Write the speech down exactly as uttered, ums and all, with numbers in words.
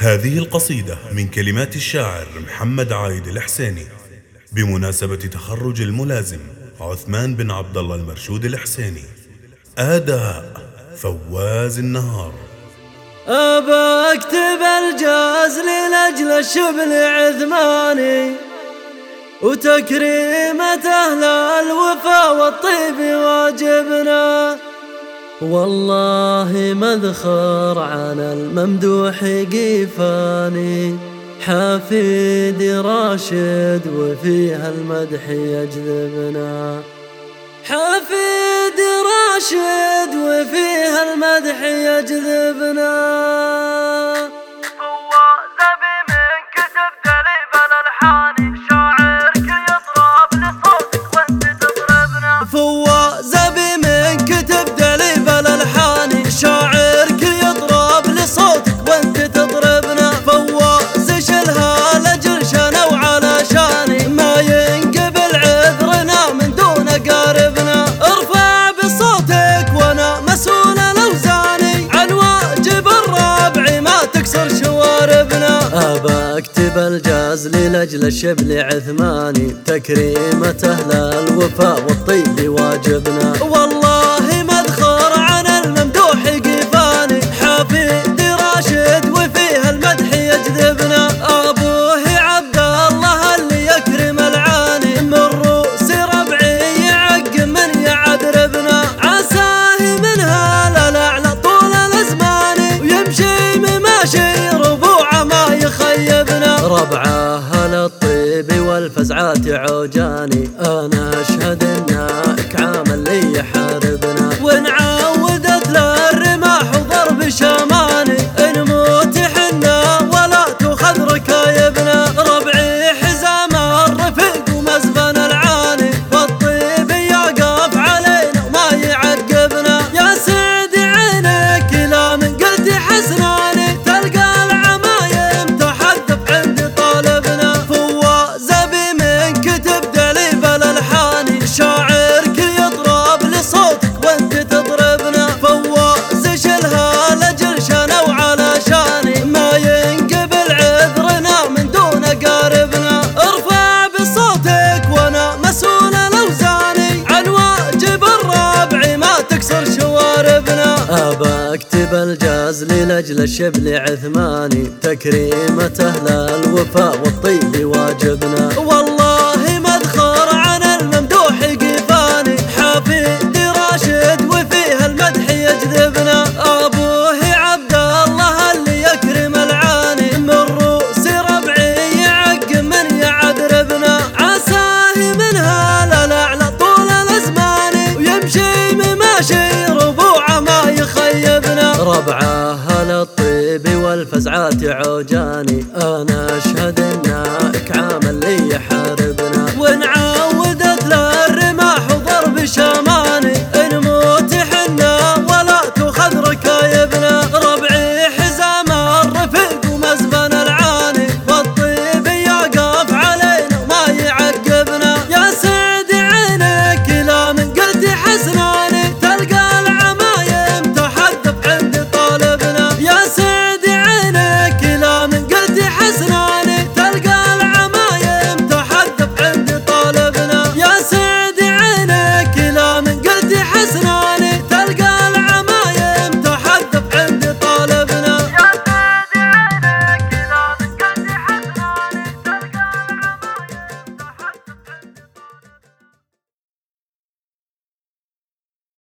هذه القصيدة من كلمات الشاعر محمد عايد الحسيني بمناسبة تخرج الملازم عثمان بن عبد الله المرشود الحسيني. أداء فواز النهار. أبا أكتب الجاز لأجل الشبل عثماني وتكريمة أهل الوفا والطيب واجبنا، والله مذخر عن الممدوح قيفاني حفيد راشد وفيها المدح يجذبنا، حفيد راشد وفيها المدح يجذبنا. فواز بمن كتب دليب الألحان شاعرك يطرب لصوتك وانت تضربنا. فواز بمن كتب دليب الألحان شاعرك يطرب لصوتك وانت تضربنا. فواز شلها لجرشنا وعلشاني ما ينقبل عذرنا من دون قاربنا. ارفع بصوتك وانا مسؤول الاوزاني عن واجب الربع ما تكسر شواربنا. ابا اكتب الجاز لاجل الشبل عثماني تكريمة اهل الوفا والطيب واجبنا، والله مذخر عن الممدوح قيفاني حفيد راشد وفيها المدح يجذبنا. ابوه عبد الله اللي يكرم العاني من رؤوس ربعي يعقم من يعذربنا، عساه منها للأعلى طول الازمان ويمشي مماشي ربوعه ما يخيبنا. ربعه للطيب والفزعات عوجاني انا اشهد انك عامل لي يحاربنا، ونعودت للرماح وضرب شماني نموت حنا ولا تؤخذ ركايبنا. ربعي حزام الرفيق ومزبن العاني والطيب يقف علينا وما يعقبنا. يا سعد عينك لا من قلت حسناني تلقى العمايم تحذف عند طالبنا. فواز بمن كتب دليب الألحان شاعرك يطرب لصوتك وانت تضربنا. فواز شلها لجرشنا وعلشاني ما ينقبل عذرنا من دون قاربنا. ارفع بصوتك وانا مسؤول الاوزاني عن واجب الربع ما تكسر شواربنا. ابا اكتب الجاز لاجل الشبل عثماني تكريمة اهل الوفا والطيب واجبنا، والله مذخر عن الممدوح قيفاني حفيد راشد وفيها المدح يجذبنا. ابوه عبد الله اللي يكرم العاني من رؤوس ربعي يعقم من يعذربنا، عساه منها للأعلى طول الازمان ويمشي مماشي ربوعه ما يخيبنا. ربعه للطيب والفزعات عوجاني انا اشهد انك عامل لي يحاربنا، ونعودت للرماح وضرب شمال